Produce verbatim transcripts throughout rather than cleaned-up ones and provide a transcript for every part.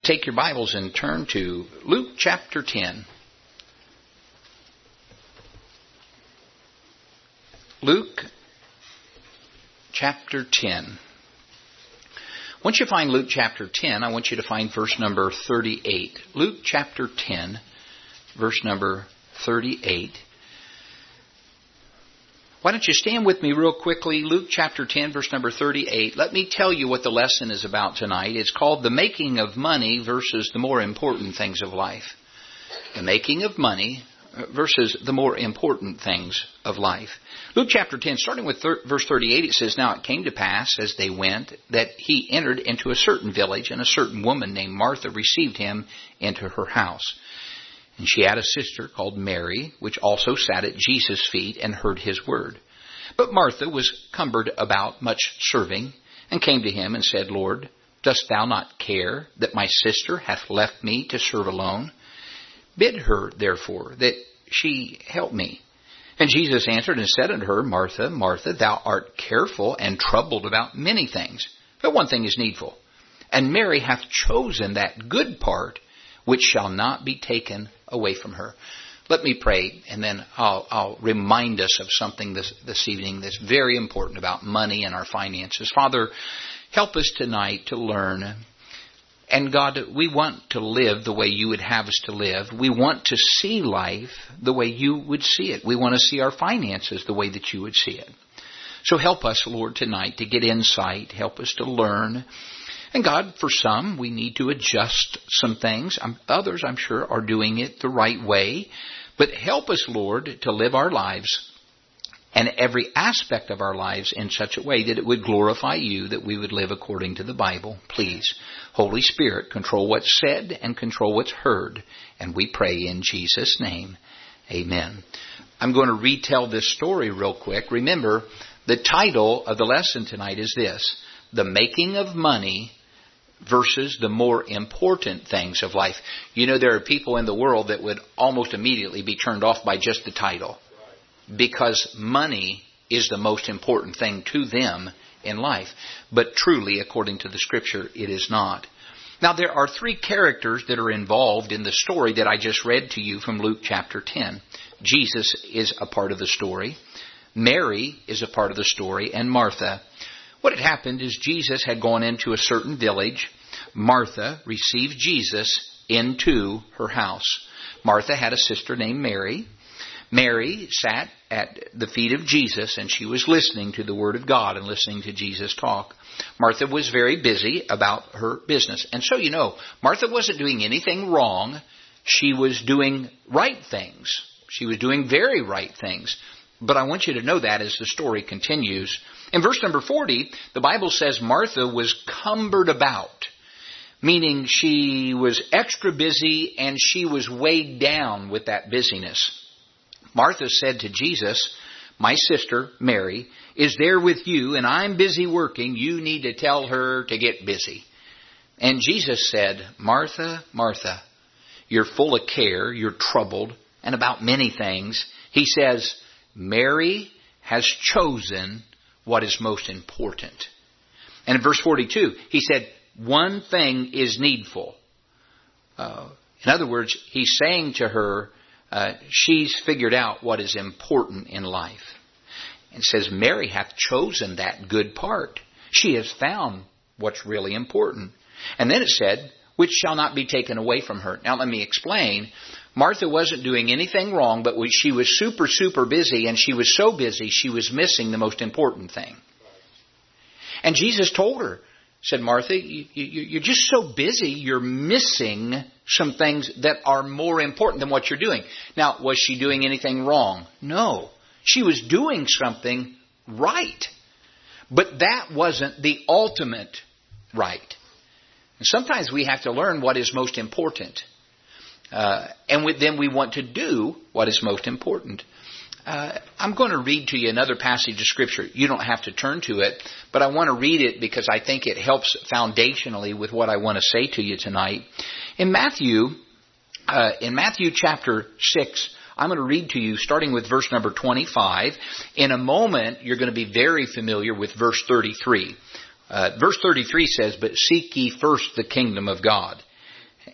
take your Bibles and turn to Luke chapter ten. Luke chapter ten. Once you find Luke chapter ten, I want you to find verse number thirty-eight. Luke chapter ten, verse number thirty-eight. Why don't you stand with me real quickly? Luke chapter ten, verse number thirty-eight. Let me tell you what the lesson is about tonight. It's called the making of money versus the more important things of life. The making of money versus the more important things of life. Luke chapter ten, starting with thir- verse thirty-eight, it says, "Now it came to pass as they went that he entered into a certain village, and a certain woman named Martha received him into her house. And she had a sister called Mary, which also sat at Jesus' feet and heard his word. But Martha was cumbered about much serving, and came to him and said, Lord, dost thou not care that my sister hath left me to serve alone? Bid her, therefore, that she help me. And Jesus answered and said unto her, Martha, Martha, thou art careful and troubled about many things, but one thing is needful. And Mary hath chosen that good part, which shall not be taken away from her." Let me pray, and then I'll, I'll remind us of something this, this evening that's very important about money and our finances. Father, help us tonight to learn. And God, we want to live the way you would have us to live. We want to see life the way you would see it. We want to see our finances the way that you would see it. So help us, Lord, tonight to get insight. Help us to learn. And God, for some, we need to adjust some things. Others, I'm sure, are doing it the right way. But help us, Lord, to live our lives and every aspect of our lives in such a way that it would glorify you, that we would live according to the Bible. Please, Holy Spirit, control what's said and control what's heard. And we pray in Jesus' name. Amen. I'm going to retell this story real quick. Remember, the title of the lesson tonight is this: The Making of Money versus the more important things of life. You know, there are people in the world that would almost immediately be turned off by just the title, because money is the most important thing to them in life. But truly, according to the Scripture, it is not. Now, there are three characters that are involved in the story that I just read to you from Luke chapter ten. Jesus is a part of the story. Mary is a part of the story, and Martha. What had happened is Jesus had gone into a certain village. Martha received Jesus into her house. Martha had a sister named Mary. Mary sat at the feet of Jesus, and she was listening to the Word of God and listening to Jesus talk. Martha was very busy about her business. And so, you know, Martha wasn't doing anything wrong. She was doing right things. She was doing very right things. But I want you to know that as the story continues. In verse number forty, the Bible says Martha was cumbered about, meaning she was extra busy and she was weighed down with that busyness. Martha said to Jesus, my sister, Mary, is there with you, and I'm busy working. You need to tell her to get busy. And Jesus said, Martha, Martha, you're full of care, you're troubled, and about many things. He says, Mary has chosen what is most important. And in verse forty-two, he said, one thing is needful. Uh, in other words, he's saying to her, uh, she's figured out what is important in life. And says, Mary hath chosen that good part. She has found what's really important. And then it said, which shall not be taken away from her. Now let me explain. Martha wasn't doing anything wrong, but she was super, super busy, and she was so busy she was missing the most important thing. And Jesus told her, said, Martha, you, you, you're just so busy, you're missing some things that are more important than what you're doing. Now, was she doing anything wrong? No. She was doing something right. But that wasn't the ultimate right. And sometimes we have to learn what is most important. Uh, and with, then we want to do what is most important. Uh, I'm going to read to you another passage of Scripture. You don't have to turn to it, but I want to read it because I think it helps foundationally with what I want to say to you tonight. In Matthew, uh, in Matthew chapter six, I'm going to read to you starting with verse number twenty-five. In a moment, you're going to be very familiar with verse thirty-three. Uh, verse thirty-three says, but seek ye first the kingdom of God.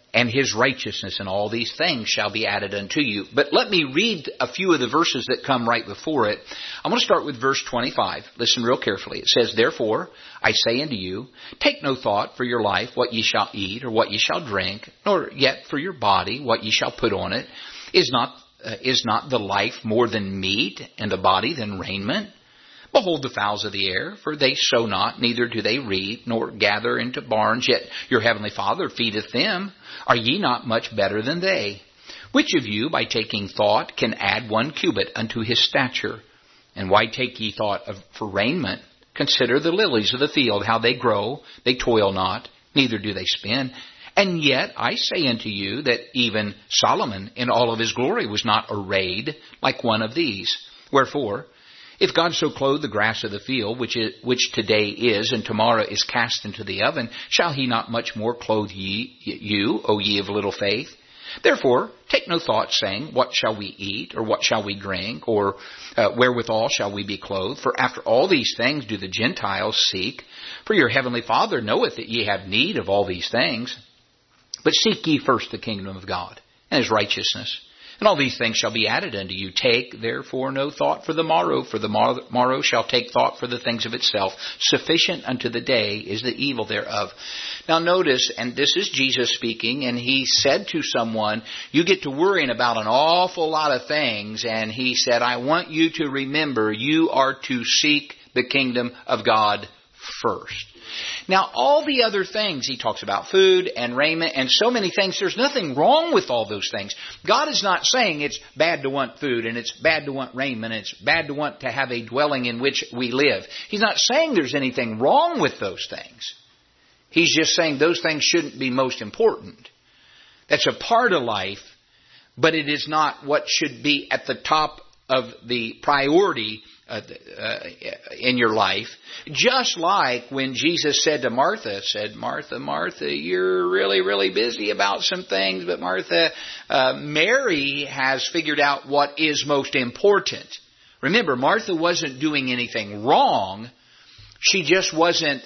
and His righteousness, and all these things shall be added unto you. But let me read a few of the verses that come right before it. I'm going to start with verse twenty-five. Listen real carefully. It says, Therefore I say unto you, take no thought for your life, what ye shall eat, or what ye shall drink, nor yet for your body, what ye shall put on it. Is not, uh, is not the life more than meat, and the body than raiment? Behold the fowls of the air, for they sow not, neither do they reap, nor gather into barns, yet your heavenly Father feedeth them. Are ye not much better than they? Which of you, by taking thought, can add one cubit unto his stature? And why take ye thought of, for raiment? Consider the lilies of the field, how they grow. They toil not, neither do they spin. And yet I say unto you that even Solomon in all of his glory was not arrayed like one of these. Wherefore, if God so clothe the grass of the field, which is, which today is, and tomorrow is cast into the oven, shall He not much more clothe ye, you, O ye of little faith? Therefore, take no thought, saying, What shall we eat, or what shall we drink, or uh, wherewithal shall we be clothed? For after all these things do the Gentiles seek. For your heavenly Father knoweth that ye have need of all these things. But seek ye first the kingdom of God, and His righteousness, and all these things shall be added unto you. Take, therefore, no thought for the morrow, for the morrow shall take thought for the things of itself. Sufficient unto the day is the evil thereof. Now notice, and this is Jesus speaking, and He said to someone, you get to worrying about an awful lot of things, and He said, I want you to remember you are to seek the kingdom of God first. Now, all the other things, He talks about food and raiment and so many things. There's nothing wrong with all those things. God is not saying it's bad to want food and it's bad to want raiment and it's bad to want to have a dwelling in which we live. He's not saying there's anything wrong with those things. He's just saying those things shouldn't be most important. That's a part of life, but it is not what should be at the top of the priority Uh, uh, in your life. Just like when Jesus said to Martha, said, Martha, Martha, you're really, really busy about some things, but Martha, uh, Mary has figured out what is most important. Remember, Martha wasn't doing anything wrong. She just wasn't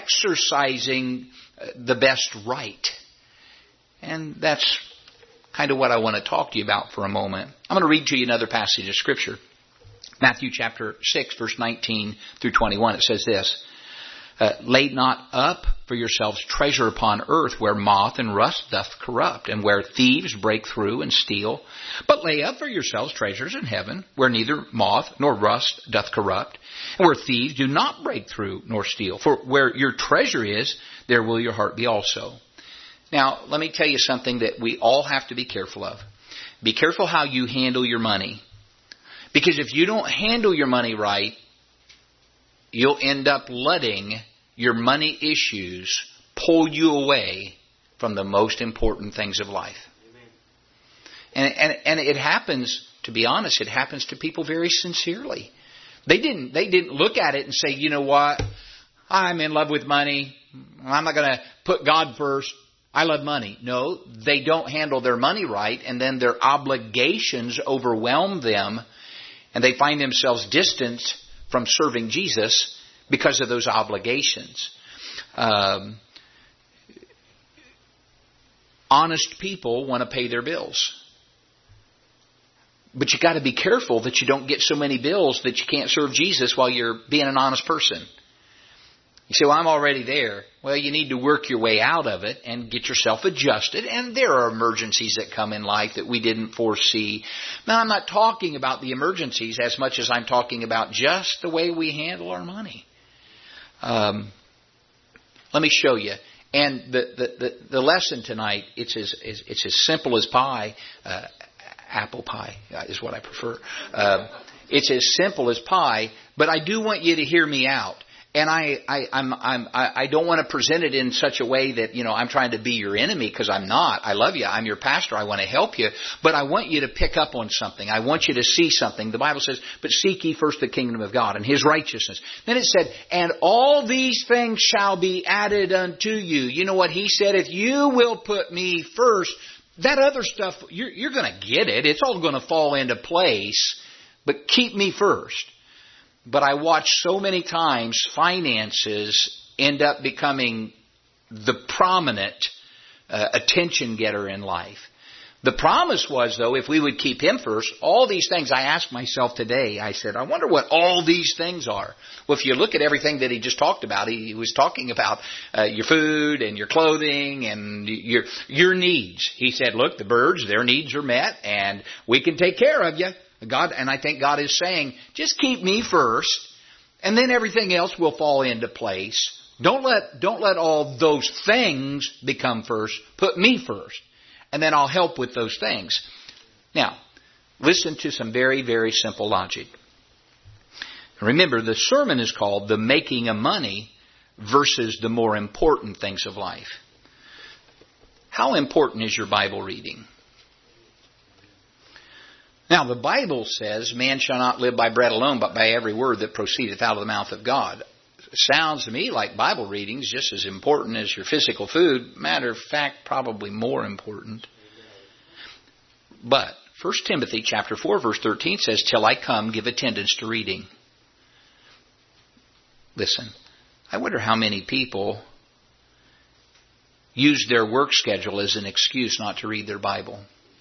exercising the best right. And that's kind of what I want to talk to you about for a moment. I'm going to read to you another passage of Scripture. Matthew chapter six, verse nineteen through twenty-one, it says this, uh, Lay not up for yourselves treasure upon earth, where moth and rust doth corrupt, and where thieves break through and steal. But lay up for yourselves treasures in heaven, where neither moth nor rust doth corrupt, and where thieves do not break through nor steal. For where your treasure is, there will your heart be also. Now, let me tell you something that we all have to be careful of. Be careful how you handle your money. Because if you don't handle your money right, you'll end up letting your money issues pull you away from the most important things of life. And, and, and it happens, to be honest, it happens to people very sincerely. They didn't, they didn't look at it and say, you know what, I'm in love with money. I'm not going to put God first. I love money. No, they don't handle their money right, and then their obligations overwhelm them. And they find themselves distant from serving Jesus because of those obligations. Um, honest people want to pay their bills. But you got to be careful that you don't get so many bills that you can't serve Jesus while you're being an honest person. You say, well, I'm already there. Well, you need to work your way out of it and get yourself adjusted. And there are emergencies that come in life that we didn't foresee. Now, I'm not talking about the emergencies as much as I'm talking about just the way we handle our money. Um, let me show you. And the, the, the, the lesson tonight, it's as, it's as simple as pie. Uh, apple pie is what I prefer. Uh, it's as simple as pie, but I do want you to hear me out. And I, I, I'm, I'm, I don't want to present it in such a way that, you know, I'm trying to be your enemy, because I'm not. I love you. I'm your pastor. I want to help you. But I want you to pick up on something. I want you to see something. The Bible says, but seek ye first the kingdom of God and His righteousness. Then it said, and all these things shall be added unto you. You know what He said? If you will put me first, that other stuff, you're, you're going to get it. It's all going to fall into place. But keep me first. But I watch so many times finances end up becoming the prominent uh, attention getter in life. The promise was, though, if we would keep Him first, all these things, I asked myself today, I said, I wonder what all these things are. Well, if you look at everything that He just talked about, He, he was talking about uh, your food and your clothing and your your needs. He said, look, the birds, their needs are met, and we can take care of you. God, and I think God is saying, just keep Me first, and then everything else will fall into place. Don't let don't let all those things become first. Put Me first. And then I'll help with those things. Now, listen to some very, very simple logic. Remember, the sermon is called The Making of Money versus the More Important Things of Life. How important is your Bible reading? Now, the Bible says, man shall not live by bread alone, but by every word that proceedeth out of the mouth of God. Sounds to me like Bible reading is just as important as your physical food. Matter of fact, probably more important. But First Timothy chapter four, verse thirteen says, till I come, give attendance to reading. Listen, I wonder how many people use their work schedule as an excuse not to read their Bible.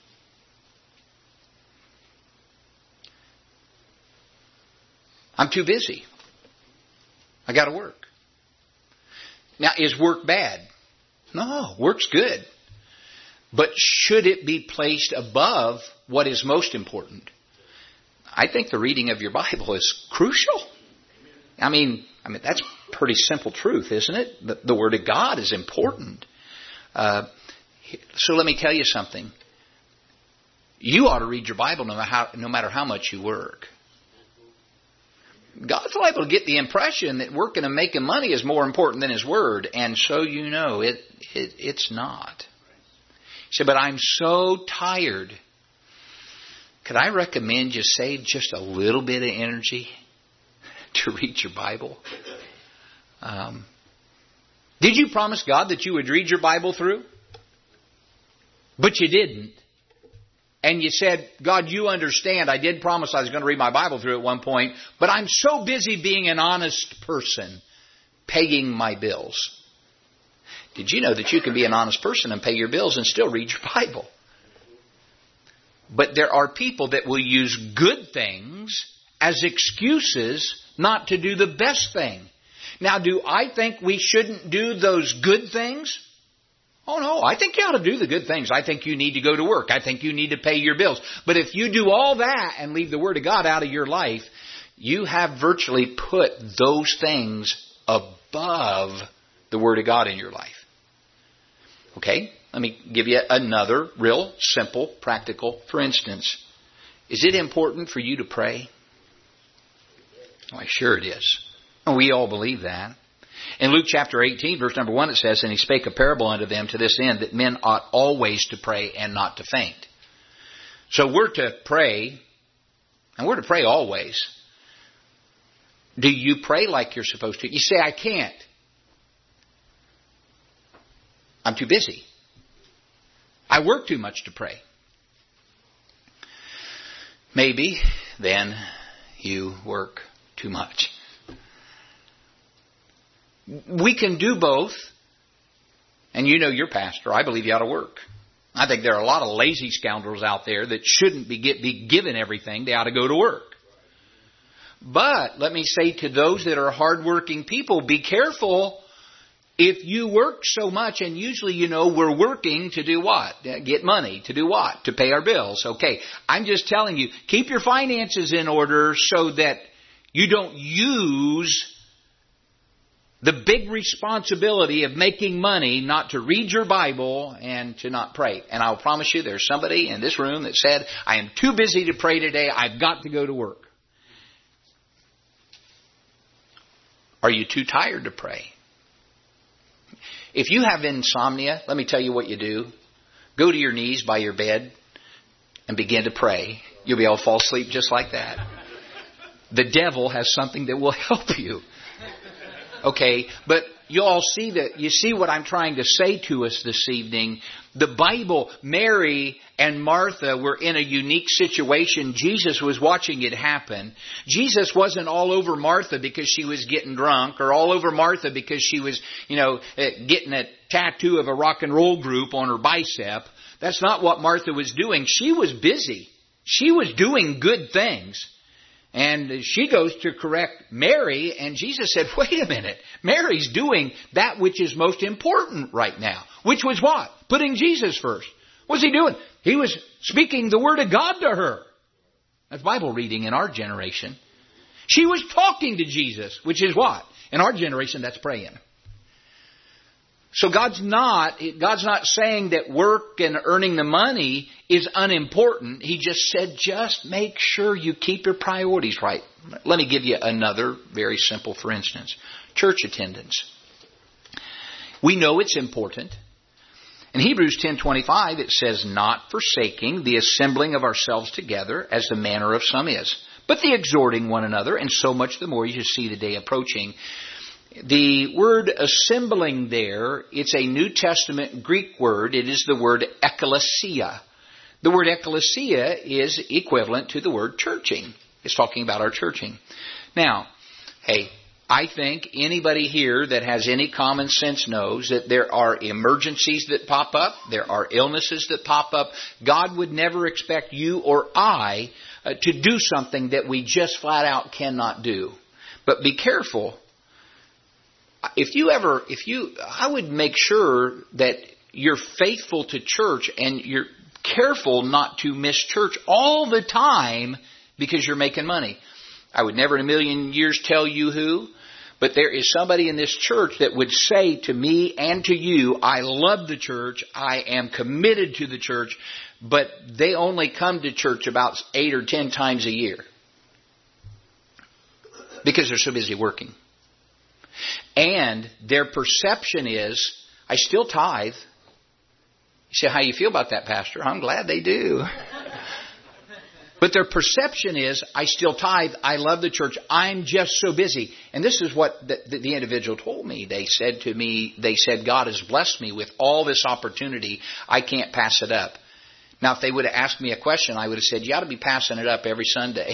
I'm too busy. I got to work. Now, is work bad? No, work's good. But should it be placed above what is most important? I think the reading of your Bible is crucial. I mean, I mean that's pretty simple truth, isn't it? The, the Word of God is important. Uh, so let me tell you something. You ought to read your Bible no matter how, no matter how much you work. God's liable to get the impression that working and making money is more important than His Word. And so you know, it, it it's not. He said, but I'm so tired. Could I recommend you save just a little bit of energy to read your Bible? Um, did you promise God that you would read your Bible through? But you didn't. And you said, God, you understand, I did promise I was going to read my Bible through at one point, but I'm so busy being an honest person, paying my bills. Did you know that you can be an honest person and pay your bills and still read your Bible? But there are people that will use good things as excuses not to do the best thing. Now, do I think we shouldn't do those good things? Oh, no, I think you ought to do the good things. I think you need to go to work. I think you need to pay your bills. But if you do all that and leave the Word of God out of your life, you have virtually put those things above the Word of God in your life. Okay, let me give you another real simple, practical, for instance. Is it important for you to pray? Why, sure it is. We all believe that. In Luke chapter eighteen, verse number one, it says, and He spake a parable unto them to this end, that men ought always to pray and not to faint. So we're to pray, and we're to pray always. Do you pray like you're supposed to? You say, I can't. I'm too busy. I work too much to pray. Maybe then you work too much. We can do both. And you know your pastor. I believe you ought to work. I think there are a lot of lazy scoundrels out there that shouldn't be, get, be given everything. They ought to go to work. But let me say to those that are hardworking people, be careful. If you work so much, and usually, you know, we're working to do what? Get money. To do what? To pay our bills. Okay. I'm just telling you, keep your finances in order so that you don't use the big responsibility of making money not to read your Bible and to not pray. And I'll promise you there's somebody in this room that said, I am too busy to pray today. I've got to go to work. Are you too tired to pray? If you have insomnia, let me tell you what you do. Go to your knees by your bed and begin to pray. You'll be able to fall asleep just like that. The devil has something that will help you. Okay, but you all see that, you see what I'm trying to say to us this evening. The Bible, Mary and Martha were in a unique situation. Jesus was watching it happen. Jesus wasn't all over Martha because she was getting drunk, or all over Martha because she was, you know, getting a tattoo of a rock and roll group on her bicep. That's not what Martha was doing. She was busy. She was doing good things. And she goes to correct Mary, and Jesus said, wait a minute, Mary's doing that which is most important right now. Which was what? Putting Jesus first. What's he doing? He was speaking the Word of God to her. That's Bible reading in our generation. She was talking to Jesus, which is what? In our generation, that's praying. So God's not, God's not saying that work and earning the money is unimportant. He just said, just make sure you keep your priorities right. Let me give you another very simple, for instance. Church attendance. We know it's important. In Hebrews ten twenty-five, it says, not forsaking the assembling of ourselves together, as the manner of some is, but the exhorting one another, and so much the more you see the day approaching. The word assembling there, it's a New Testament Greek word. It is the word ekklesia. The word ekklesia is equivalent to the word churching. It's talking about our churching. Now, hey, I think anybody here that has any common sense knows that there are emergencies that pop up. There are illnesses that pop up. God would never expect you or I uh, to do something that we just flat out cannot do. But be careful. If you ever, if you, I would make sure that you're faithful to church and you're careful not to miss church all the time because you're making money. I would never in a million years tell you who, but there is somebody in this church that would say to me and to you, I love the church, I am committed to the church, but they only come to church about eight or ten times a year because they're so busy working. And their perception is, I still tithe. You say, how you feel about that, Pastor? I'm glad they do. But their perception is, I still tithe. I love the church. I'm just so busy. And this is what the, the, the individual told me. They said to me, they said, God has blessed me with all this opportunity. I can't pass it up. Now, if they would have asked me a question, I would have said, you ought to be passing it up every Sunday.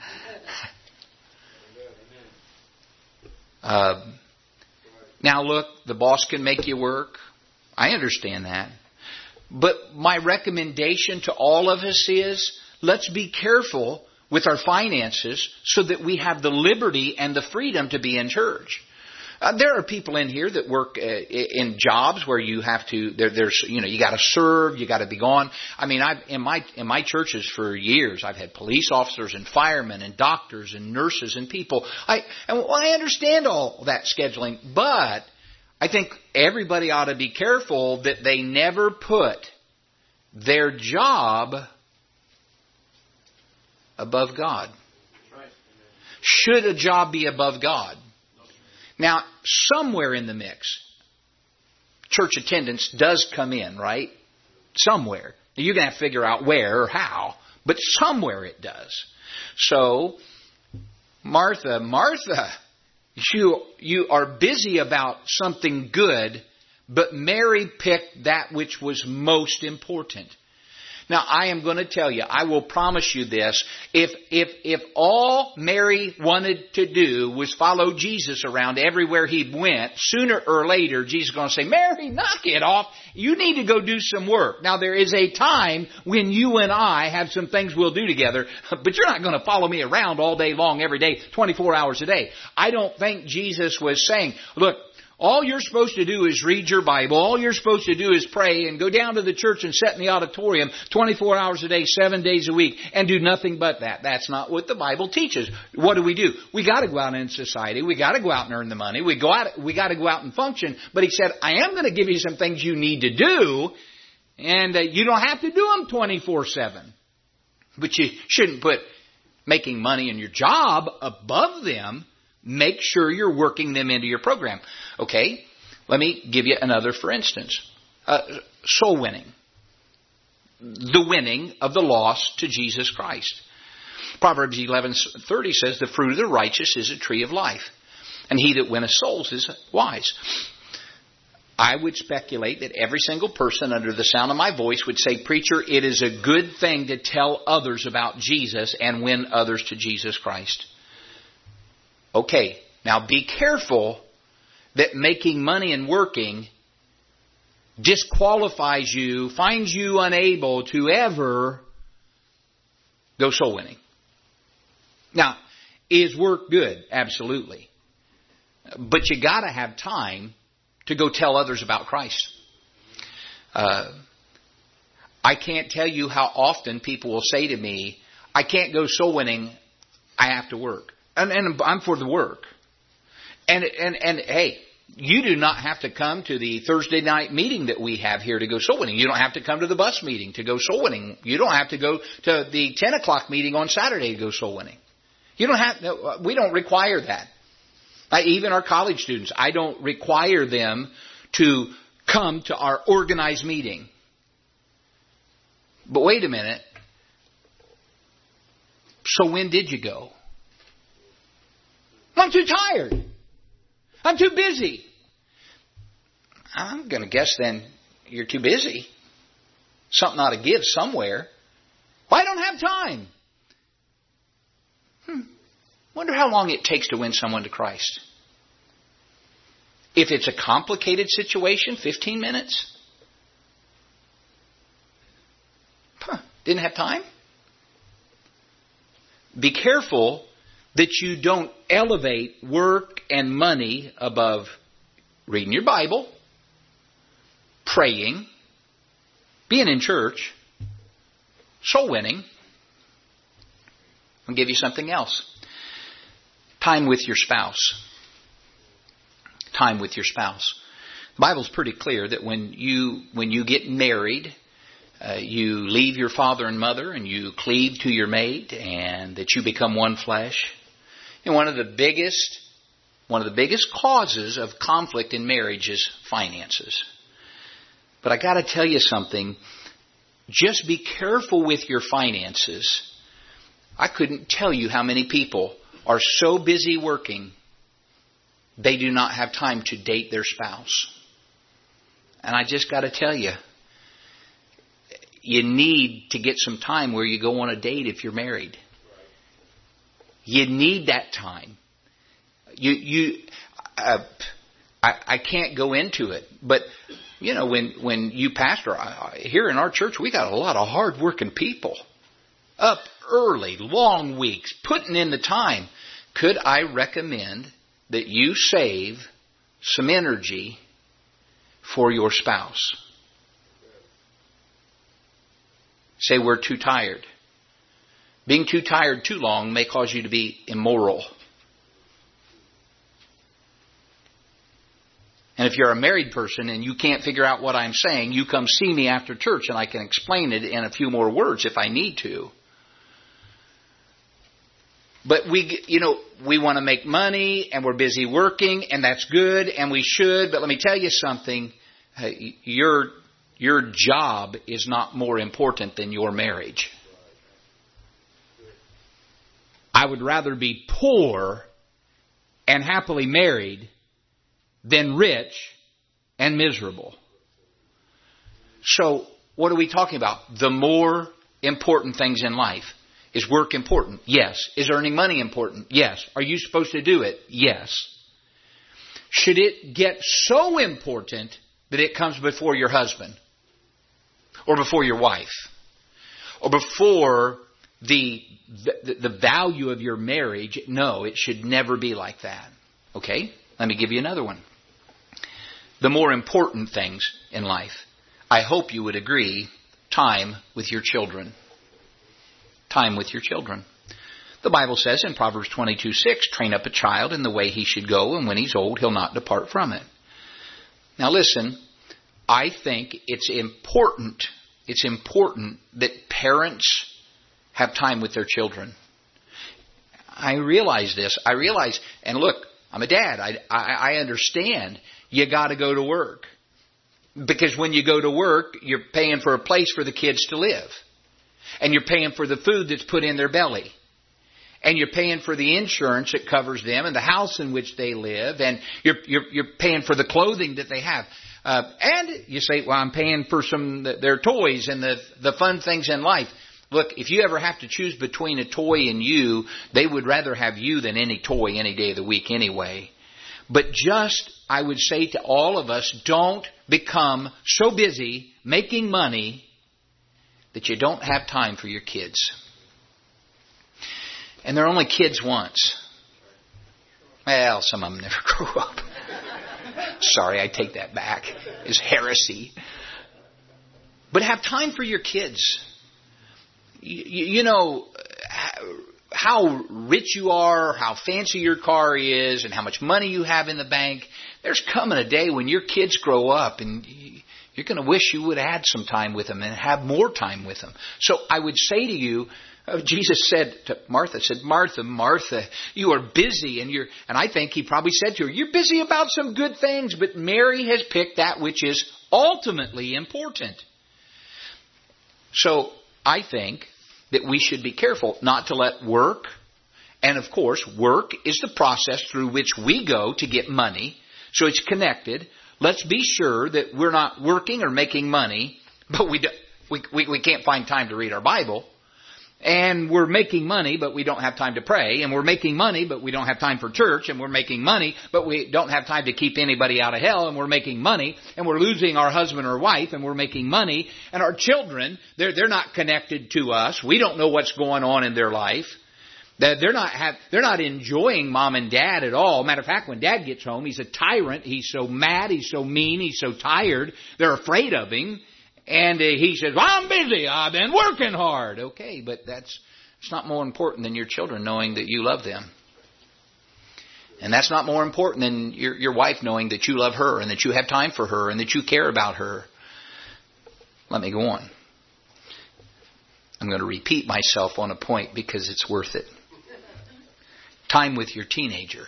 uh, now, look, the boss can make you work. I understand that. But my recommendation to all of us is, let's be careful with our finances so that we have the liberty and the freedom to be in church. Uh, there are people in here that work uh, in jobs where you have to. There, there's, you know, you got to serve, you got to be gone. I mean, I've in my in my churches for years, I've had police officers and firemen and doctors and nurses and people. I and well, I understand all that scheduling, but I think everybody ought to be careful that they never put their job above God. Should a job be above God? Now, somewhere in the mix, church attendance does come in, right? Somewhere. You're going to have to figure out where or how, but somewhere it does. So, Martha, Martha, you, you are busy about something good, but Mary picked that which was most important. Now, I am going to tell you, I will promise you this, if if if all Mary wanted to do was follow Jesus around everywhere he went, sooner or later, Jesus is going to say, Mary, knock it off. You need to go do some work. Now, there is a time when you and I have some things we'll do together, but you're not going to follow me around all day long, every day, twenty-four hours a day. I don't think Jesus was saying, look, all you're supposed to do is read your Bible. All you're supposed to do is pray and go down to the church and sit in the auditorium twenty-four hours a day, seven days a week, and do nothing but that. That's not what the Bible teaches. What do we do? We got to go out in society. We got to go out and earn the money. We go out. We got to go out and function. But he said, I am going to give you some things you need to do, and uh, you don't have to do them twenty-four seven. But you shouldn't put making money in your job above them. Make sure you're working them into your program. Okay, let me give you another for instance. Uh, soul winning. The winning of the lost to Jesus Christ. Proverbs eleven thirty says, the fruit of the righteous is a tree of life. And he that winneth souls is wise. I would speculate that every single person under the sound of my voice would say, preacher, it is a good thing to tell others about Jesus and win others to Jesus Christ. Okay, now be careful that making money and working disqualifies you, finds you unable to ever go soul winning. Now, is work good? Absolutely. But you got to have time to go tell others about Christ. Uh, I can't tell you how often people will say to me, I can't go soul winning, I have to work. And, and I'm for the work. And, and, and hey, you do not have to come to the Thursday night meeting that we have here to go soul winning. You don't have to come to the bus meeting to go soul winning. You don't have to go to the ten o'clock meeting on Saturday to go soul winning. You don't have, we don't require that. I, even our college students, I don't require them to come to our organized meeting. But wait a minute. So when did you go? I'm too tired. I'm too busy. I'm going to guess then you're too busy. Something ought to give somewhere. Well, I don't have time. Hmm. Wonder how long it takes to win someone to Christ. If it's a complicated situation, fifteen minutes. Huh. Didn't have time? Be careful that you don't elevate work and money above reading your Bible, praying, being in church, soul winning. I'll give you something else. Time with your spouse. Time with your spouse. The Bible's pretty clear that when you when you get married, uh, you leave your father and mother and you cleave to your mate, and that you become one flesh. And one of the biggest one of the biggest causes of conflict in marriage is finances. But I got to tell you something. Just be careful with your finances. I couldn't tell you how many people are so busy working, they do not have time to date their spouse. And I just got to tell you, you need to get some time where you go on a date if you're married. You need that time. You, you, uh, I, I can't go into it, but you know, when when you pastor I, here in our church, we got a lot of hard-working people, up early, long weeks, putting in the time. Could I recommend that you save some energy for your spouse? Say we're too tired. Being too tired too long may cause you to be immoral. And if you're a married person and you can't figure out what I'm saying, you come see me after church and I can explain it in a few more words if I need to. But we, you know, we want to make money and we're busy working, and that's good and we should. But let me tell you something. Your, your job is not more important than your marriage. I would rather be poor and happily married than rich and miserable. So what are we talking about? The more important things in life. Is work important? Yes. Is earning money important? Yes. Are you supposed to do it? Yes. Should it get so important that it comes before your husband? Or before your wife? Or before the, the, the value of your marriage? No, it should never be like that. Okay? Let me give you another one. The more important things in life. I hope you would agree, time with your children. Time with your children. The Bible says in Proverbs twenty-two six, train up a child in the way he should go, and when he's old, he'll not depart from it. Now listen, I think it's important, it's important that parents have time with their children. I realize this. I realize, and look, I'm a dad. I, I, I understand you got to go to work. Because when you go to work, you're paying for a place for the kids to live. And you're paying for the food that's put in their belly. And you're paying for the insurance that covers them and the house in which they live. And you're, you're, you're paying for the clothing that they have. Uh, and you say, well, I'm paying for some their toys and the, the fun things in life. Look, if you ever have to choose between a toy and you, they would rather have you than any toy any day of the week anyway. But just, I would say to all of us, don't become so busy making money that you don't have time for your kids. And they're only kids once. Well, some of them never grew up. Sorry, I take that back. It's heresy. But have time for your kids. You, you know, how rich you are, how fancy your car is, and how much money you have in the bank. There's coming a day when your kids grow up and you're going to wish you would have had some time with them and have more time with them. So I would say to you, Uh, Jesus said to Martha, said, Martha, Martha, you are busy. And you're, and I think he probably said to her, you're busy about some good things, but Mary has picked that which is ultimately important. So I think that we should be careful not to let work, and of course, work is the process through which we go to get money. So it's connected. Let's be sure that we're not working or making money, but we, do, we, we, we can't find time to read our Bible. And we're making money, but we don't have time to pray. And we're making money, but we don't have time for church. And we're making money, but we don't have time to keep anybody out of hell. And we're making money, and we're losing our husband or wife, and we're making money. And our children, they're, they're not connected to us. We don't know what's going on in their life. They're not have, they're not enjoying mom and dad at all. Matter of fact, when dad gets home, he's a tyrant. He's so mad. He's so mean. He's so tired. They're afraid of him. And uh, he says, well, I'm busy. I've been working hard. Okay, but that's it's not more important than your children knowing that you love them. And that's not more important than your, your wife knowing that you love her and that you have time for her and that you care about her. Let me go on. I'm going to repeat myself on a point because it's worth it. Time with your teenager.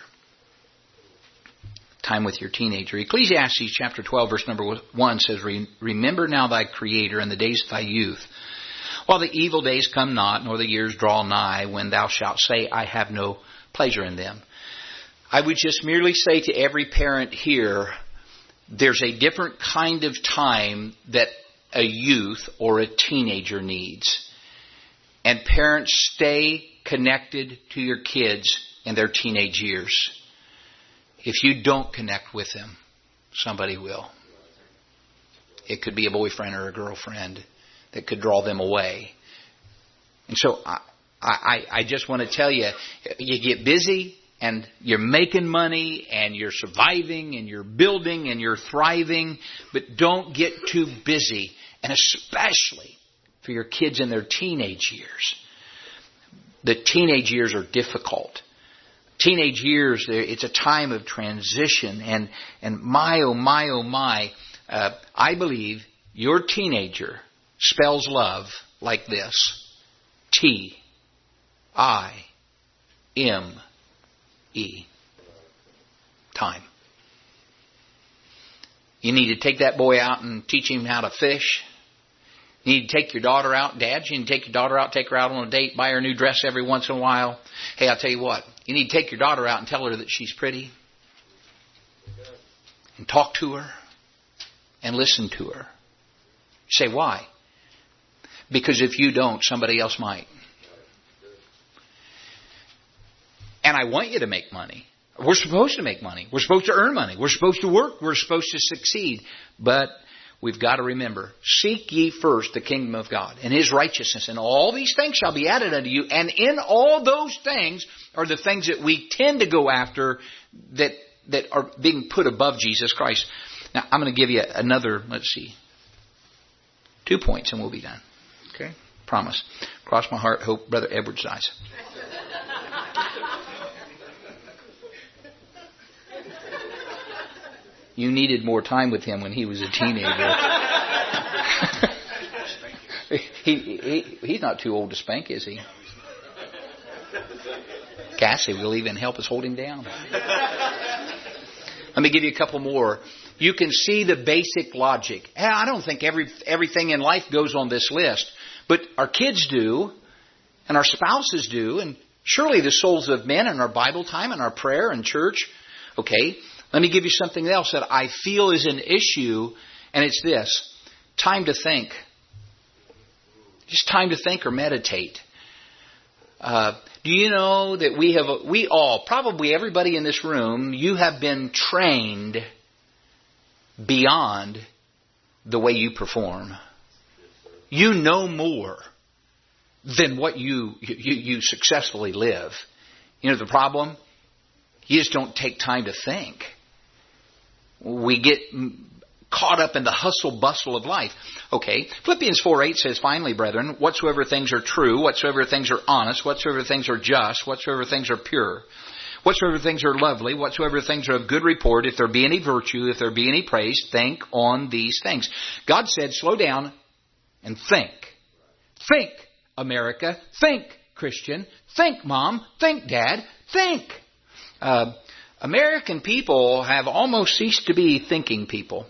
Time with your teenager. Ecclesiastes chapter twelve verse number one says, remember now thy Creator in the days of thy youth, while the evil days come not, nor the years draw nigh, when thou shalt say, I have no pleasure in them. I would just merely say to every parent here, there's a different kind of time that a youth or a teenager needs. And parents, stay connected to your kids in their teenage years. If you don't connect with them, somebody will. It could be a boyfriend or a girlfriend that could draw them away. And so I, I, I just want to tell you, you get busy and you're making money and you're surviving and you're building and you're thriving, but don't get too busy, and especially for your kids in their teenage years. The teenage years are difficult. Teenage years, it's a time of transition, and, and my, oh my, oh my, uh, I believe your teenager spells love like this. T I M E. Time. You need to take that boy out and teach him how to fish. You need to take your daughter out. Dads, you need to take your daughter out, take her out on a date, buy her a new dress every once in a while. Hey, I'll tell you what. You need to take your daughter out and tell her that she's pretty. And talk to her. And listen to her. You say, why? Because if you don't, somebody else might. And I want you to make money. We're supposed to make money. We're supposed to earn money. We're supposed to work. We're supposed to succeed. But we've got to remember, seek ye first the kingdom of God and His righteousness, and all these things shall be added unto you. And in all those things are the things that we tend to go after that, that are being put above Jesus Christ. Now, I'm going to give you another, let's see, two points and we'll be done. Okay? Promise. Cross my heart, hope Brother Edwards dies. You needed more time with him when he was a teenager. he, he He's not too old to spank, is he? Cassie will even help us hold him down. Let me give you a couple more. You can see the basic logic. I don't think every everything in life goes on this list. But our kids do. And our spouses do. And Surely the souls of men in our Bible time and our prayer and church. Okay, let me give you something else that I feel is an issue, and it's this. Time to think. Just time to think or meditate. Uh, do you know that we have, we all, probably everybody in this room, you have been trained beyond the way you perform. You know more than what you, you, you successfully live. You know the problem? You just don't take time to think. We get caught up in the hustle bustle of life. Okay, Philippians four eight says, finally, brethren, whatsoever things are true, whatsoever things are honest, whatsoever things are just, whatsoever things are pure, whatsoever things are lovely, whatsoever things are of good report, if there be any virtue, if there be any praise, think on these things. God said, slow down and think. Think, America. Think, Christian. Think, Mom. Think, Dad. Think. Uh, American people have almost ceased to be thinking people.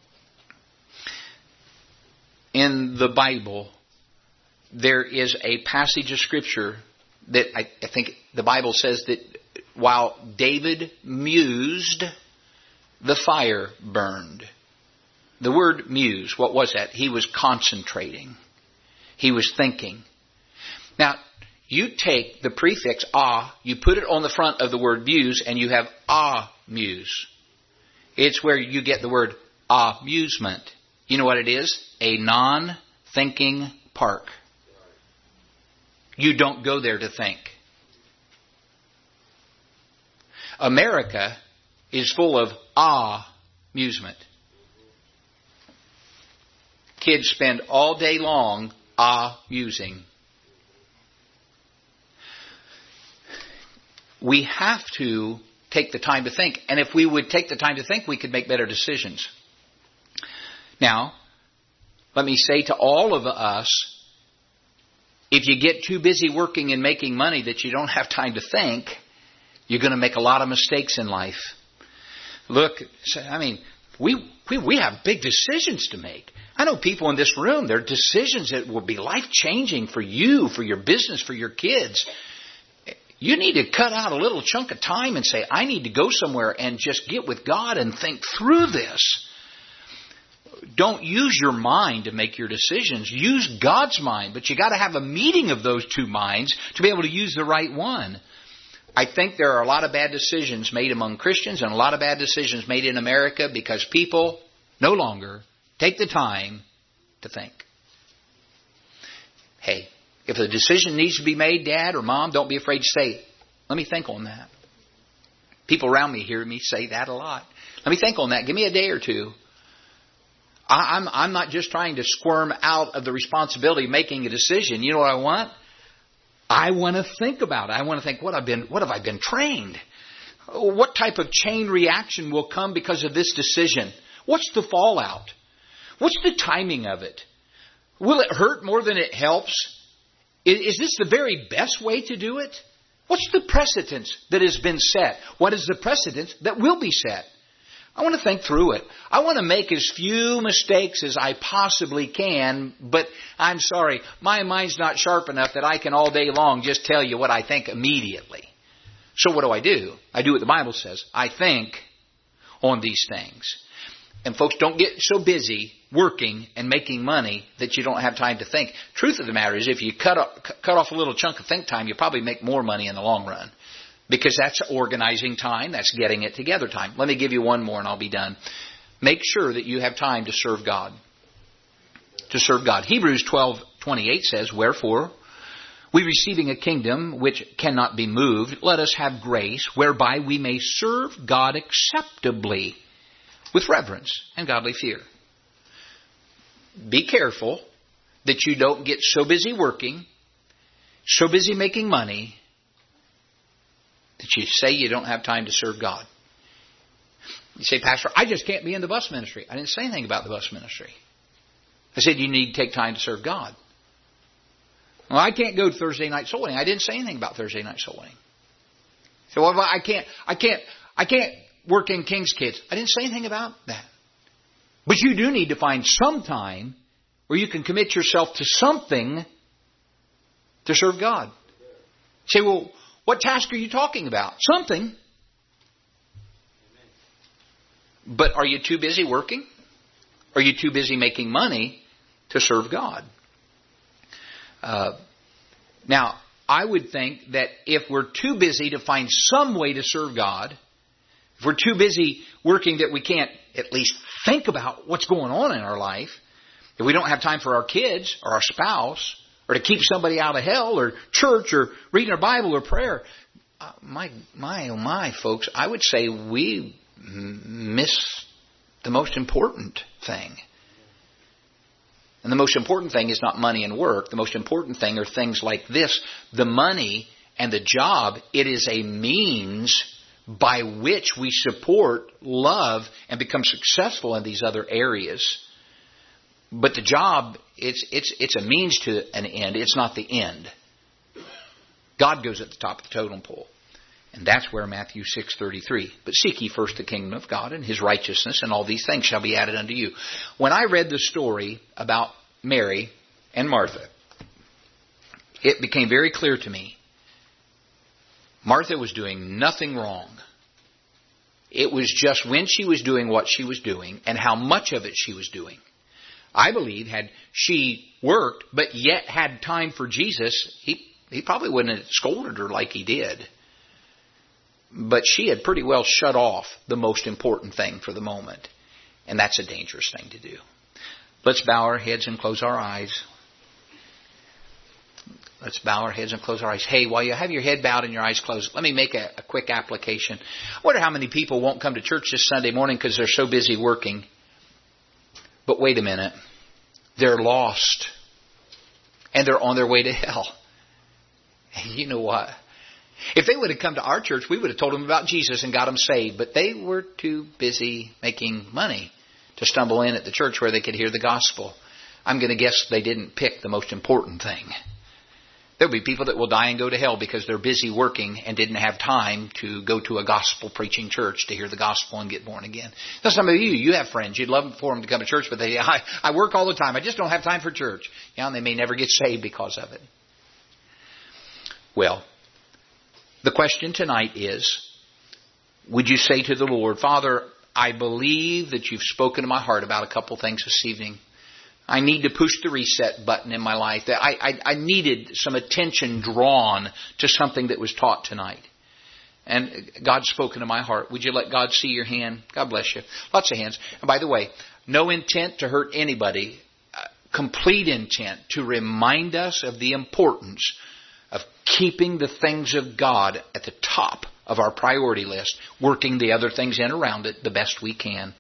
In the Bible, there is a passage of Scripture that I, I think the Bible says that while David mused, the fire burned. The word muse, what was that? He was concentrating. He was thinking. Now, you take the prefix ah, you put it on the front of the word muse, and you have ah muse. It's where you get the word amusement. You know what it is? A non-thinking park. You don't go there to think. America is full of amusement. Kids spend all day long amusing. We have to take the time to think. And if we would take the time to think, we could make better decisions. Now, let me say to all of us, if you get too busy working and making money that you don't have time to think, you're going to make a lot of mistakes in life. Look, I mean, we, we, we have big decisions to make. I know people in this room, there are decisions that will be life-changing for you, for your business, for your kids. You need to cut out a little chunk of time and say, I need to go somewhere and just get with God and think through this. Don't use your mind to make your decisions. Use God's mind. But you got to have a meeting of those two minds to be able to use the right one. I think there are a lot of bad decisions made among Christians and a lot of bad decisions made in America because people no longer take the time to think. Hey, if a decision needs to be made, Dad or Mom, don't be afraid to say, let me think on that. People around me hear me say that a lot. Let me think on that. Give me a day or two. I, I'm, I'm not just trying to squirm out of the responsibility of making a decision. You know what I want? I want to think about it. I want to think, what I've been, what have I been trained? What type of chain reaction will come because of this decision? What's the fallout? What's the timing of it? Will it hurt more than it helps? Is this the very best way to do it? What's the precedence that has been set? What is the precedence that will be set? I want to think through it. I want to make as few mistakes as I possibly can, but I'm sorry, my mind's not sharp enough that I can all day long just tell you what I think immediately. So what do I do? I do what the Bible says. I think on these things. And folks, don't get so busy working and making money that you don't have time to think. Truth of the matter is, if you cut off, cut off a little chunk of think time, you'll probably make more money in the long run. Because that's organizing time. That's getting it together time. Let me give you one more and I'll be done. Make sure that you have time to serve God. To serve God. Hebrews twelve twenty-eight says, wherefore, we receiving a kingdom which cannot be moved, let us have grace whereby we may serve God acceptably with reverence and godly fear. Be careful that you don't get so busy working, so busy making money, that you say you don't have time to serve God. You say, Pastor, I just can't be in the bus ministry. I didn't say anything about the bus ministry. I said you need to take time to serve God. Well, I can't go to Thursday night soul winning. I didn't say anything about Thursday night soul winning. So well, I can't, I can't, I can't work in King's Kids. I didn't say anything about that. But you do need to find some time where you can commit yourself to something to serve God. You say, well, What task are you talking about? Something. But are you too busy working? Are you too busy making money to serve God? Uh, now, I would think that if we're too busy to find some way to serve God, if we're too busy working that we can't at least think about what's going on in our life, if we don't have time for our kids or our spouse, or to keep somebody out of hell, or church, or reading our Bible, or prayer, uh, my, my, oh my, folks, I would say we miss the most important thing. And the most important thing is not money and work. The most important thing are things like this. The money and the job, it is a means by which we support, love, and become successful in these other areas. But the job, it's it's it's a means to an end. It's not the end. God goes at the top of the totem pole. And that's where Matthew six thirty-three. But seek ye first the kingdom of God and His righteousness, and all these things shall be added unto you. When I read the story about Mary and Martha, it became very clear to me. Martha was doing nothing wrong. It was just when she was doing what she was doing and how much of it she was doing. I believe had she worked but yet had time for Jesus, he, he probably wouldn't have scolded her like he did. But she had pretty well shut off the most important thing for the moment. And that's a dangerous thing to do. Let's bow our heads and close our eyes. Let's bow our heads and close our eyes. Hey, while you have your head bowed and your eyes closed, let me make a, a quick application. I wonder how many people won't come to church this Sunday morning because they're so busy working. But wait a minute. They're lost. And they're on their way to hell. And you know what? If they would have come to our church, we would have told them about Jesus and got them saved. But they were too busy making money to stumble in at the church where they could hear the gospel. I'm going to guess they didn't pick the most important thing. There'll be people that will die and go to hell because they're busy working and didn't have time to go to a gospel preaching church to hear the gospel and get born again. Now some of you, you have friends. You'd love for them to come to church, but they, I, I work all the time. I just don't have time for church. Yeah, and they may never get saved because of it. Well, the question tonight is, would you say to the Lord, Father, I believe that you've spoken to my heart about a couple things this evening. I need to push the reset button in my life. I, I, I needed some attention drawn to something that was taught tonight. And God's spoken to my heart. Would you let God see your hand? God bless you. Lots of hands. And by the way, no intent to hurt anybody. Uh, complete intent to remind us of the importance of keeping the things of God at the top of our priority list, working the other things in around it the best we can.